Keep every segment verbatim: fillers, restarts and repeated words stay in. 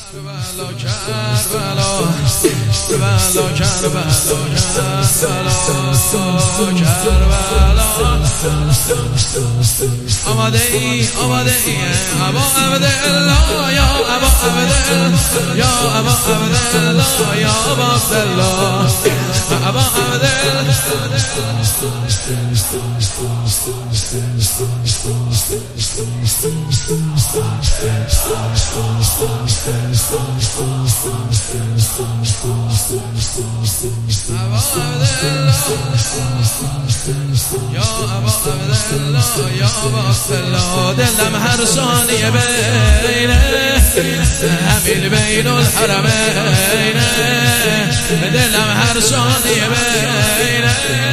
کربلا کربلا کربلا کربلا کربلا آماده ای آماده ای ابا عبدالله یا ابا عبدالله یا ابا عبدالله یا ابا عبدالله ابا عبدالله یا ابا عبدالله یا ابا عبدالله دلم هر ثانیه بینه همین بین الحرمین دلم هر ثانیه بینه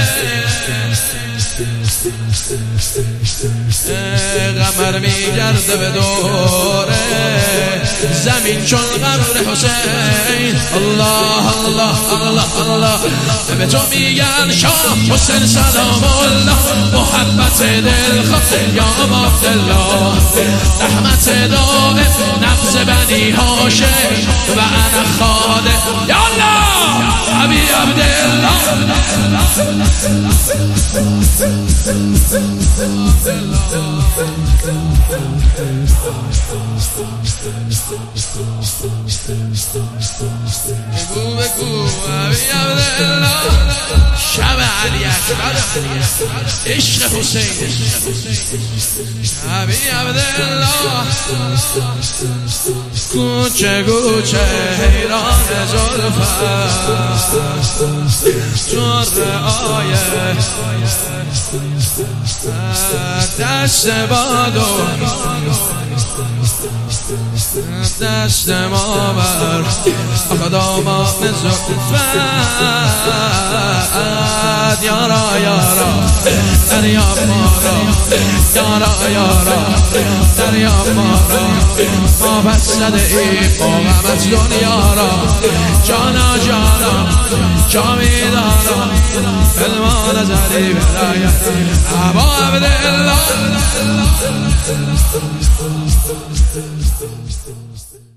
قمر میگرده به دوره زمین چون قبر حسین الله الله الله الله به تو میگن شاه حسین سلام الله محبت دل خواه یا ابا عبدالله رحمت دائم نبض بنی هاشم و انا خادم یا الله ابی عبدالله بگو بگو ابی عبدالله شب علی اکبر عشق حسین ابی عبدالله کوچه کوچه حیران زلفت جر آیه دست بادو دست ما بر خدا ما نزفت یارا یارا دریاب ما را یارا یارا دریاب ما را ما بس زده ایم با غمت دنیا را جانا جانا جا میدانا علما نظری برایت ابا عبدالله